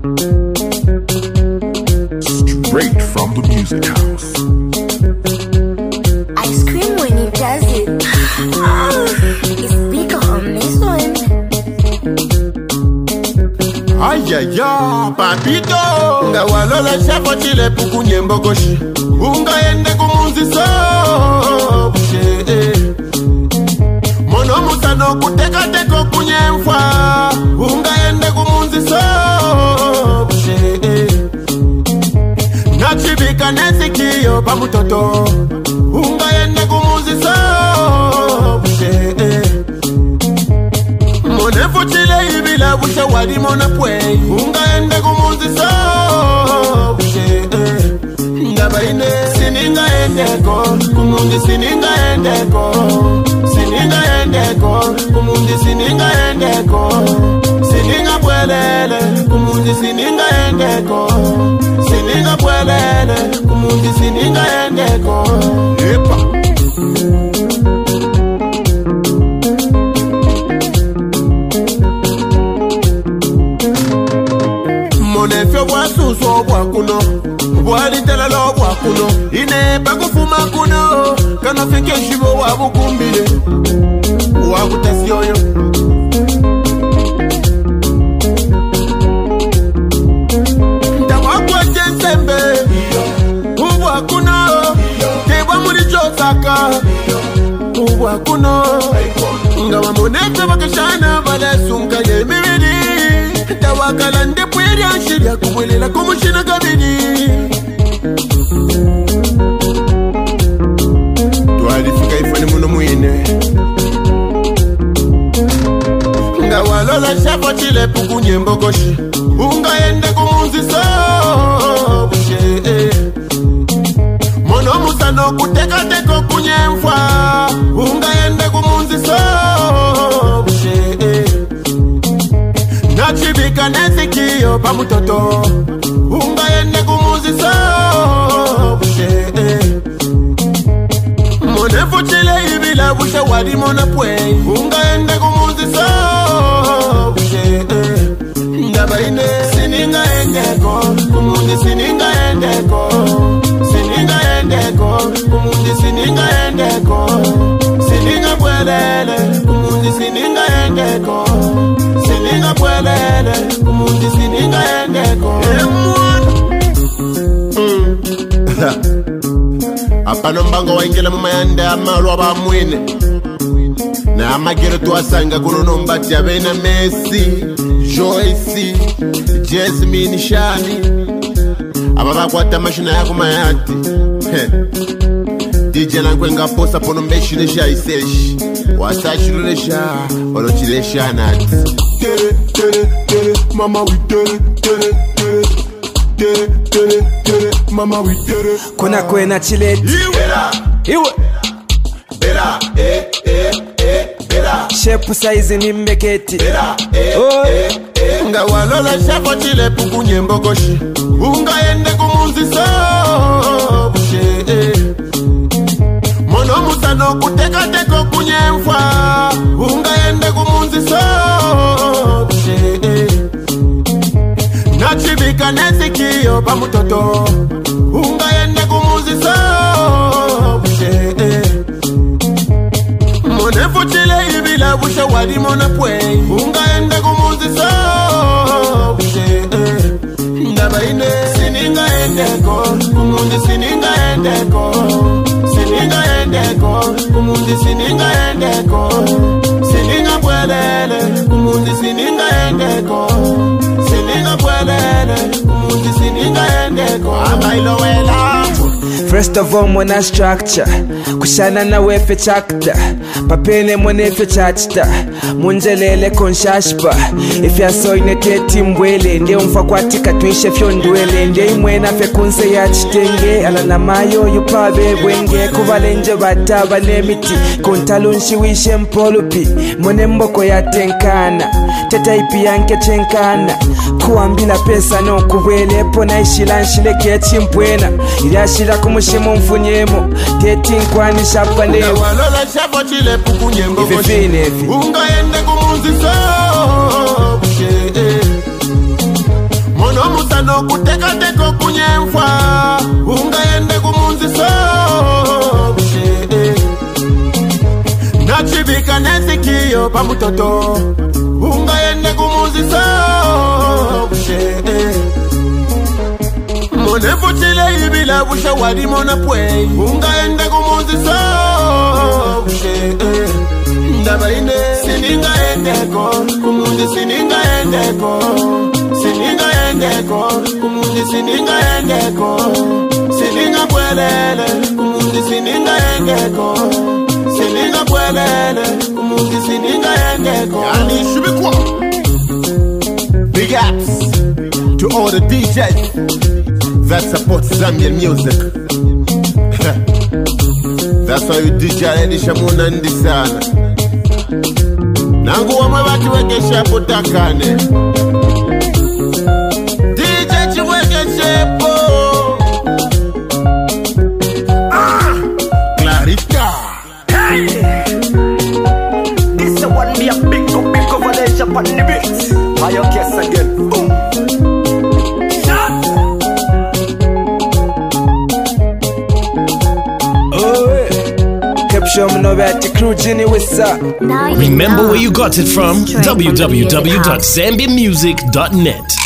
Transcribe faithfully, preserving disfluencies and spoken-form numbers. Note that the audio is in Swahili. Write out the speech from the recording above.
Straight from the music house. I scream when he does it. Oh, it's bigger on this one. Ayaya, papito. Nga walola shafo chile puku nyembo koshi. Unga ende kumunzi so. Mono musano kuteka teko kunyemfa. Unga ende kumunzi so. Nachibika nesikiyo pa mutoto. Unga ende kumunzi so. Monefu chile ibila busha wadi mona pwey. Unga ende kumunzi so. Ndaba ine sininga endeko. Kumundi sininga endeko. Sininga endeko. Kumundi sininga endeko. Sininga pwelele. Kumundi sininga endeko. Sininga pwelele. Kumundi sininga endeko. Epa. Monefyo wasuso wakuno. Wali tela lo wakuno. Ine pakufuma kuno. Kana fike shibo wabukumbile. Wakutesi yoyo. Ndawakwa jensembe. Uwa kuno. Tewa muri josaka. Uwa kuno. Ngawa monefyo wakashana. Vale sunka ye miridi. Tawakala ndepweri anshiria kuwelela kumushina kabini. Tualifika ifani muno muine. Nga walola shafo chile puku nyembo koshi. Unga ende kumunzi so. Mono musano kuteka teko kunyemfa. Unga ende kumunzi so. Nachibika nesikiyo pa mutoto. Unga ende kumuzi so. Monefu chile ibila busha wadi mona pwey. Unga ende kumuzi so. Ndaba ine sininga endeko. Kumundi sininga endeko. Sininga endeko. Kumundi sininga endeko. Sininga pwelele. Kumundi sininga endeko. Sininga pwelele. Kumundi sininga endeko. Apano mbango waingela mumayanda amalu abamwine. Na amagero tuwasanga kuno nombati abena Messi, Joyce, Jasmine Shani. Ababa kwa tamashina yako mayati. D J langwenga posa pono mbeshine sha iseshi. Wasachilulesha, olochilesha nati. Tere, tere, tere, mama we tere, tere, tere. Tere, tere, tere, mama we tere. Kuna kwena chileti. Bela, Iwe bela, eh, eh, eh, bela. shepu saizi ni mbeketi. Bela, eh, Oh. eh, eh. Nga walola shafo chile puku nyembo koshi. Unga ende kumunzi so. Mono musano kuteka teko kunyemfa. Unga ende kumunzi so. Nachibika nesikiyo pa mutoto. Unga ende kumuzi so. Monefu chile ibila busha wadi mona pwey. Unga ende kumuzi so. Ndaba ine sininga endeko. Kumundi sininga endeko. Sininga endeko. Kumundi sininga endeko. Sininga pwelele. Kumundi sininga endeko. Sininga pwelele. Kumundi sininga endeko. Amailo wela. First of all mwana structure. Kushana na wefe chakta. Papene mwanefe chachta. Munjelele konshashpa. Ifya soine teti mbwele. Nde umfa kwatika tuishe fyondwele. Nde imwena fe kunse ya chitenge. Ala na mayo yupabe bwenge. Kuvalenje bataba nemiti. Kuntalunshi wishe mpolupi. Mwene mboko ya tenkana. Teta ipi yanke chenkana. Kuambila pesa no kubwele. Pona ishila nshile kechi mpwena. Iliashila kumushimu mfunyemo. Teti nkwani shapa neo. Walola shafo chile puku nyembo koshi. Ifefine efi. Unga ende kumunzi so. Mono Usa no kuteka teko kunyemfa Unga yende kumunzi so Nachibika nesikiyo pa mutoto Unga yende kumunzi so Mone fuchile ibila busha wadi mona pwe Unga yende kumunzi so Ndaba ine sininga endeko Kumunzi sininga endeko Sininga endeko Kumunzi sininga endeko Sininga kwelele Kumunzi sininga endeko Sininga kwelele Kumunzi sininga endeko Yani shubikwa Big ups to all the D Js that support Zambian music. That's why you D J Eddie Shamuna ndi sana. Nangu wa mabati weke shepo takane. D J chiweke shepo. Ah, Clarita. Hey, this one be a big go big coverage on the beat. I your case again. Boom. Remember where you got it from? w w w dot zambia music dot net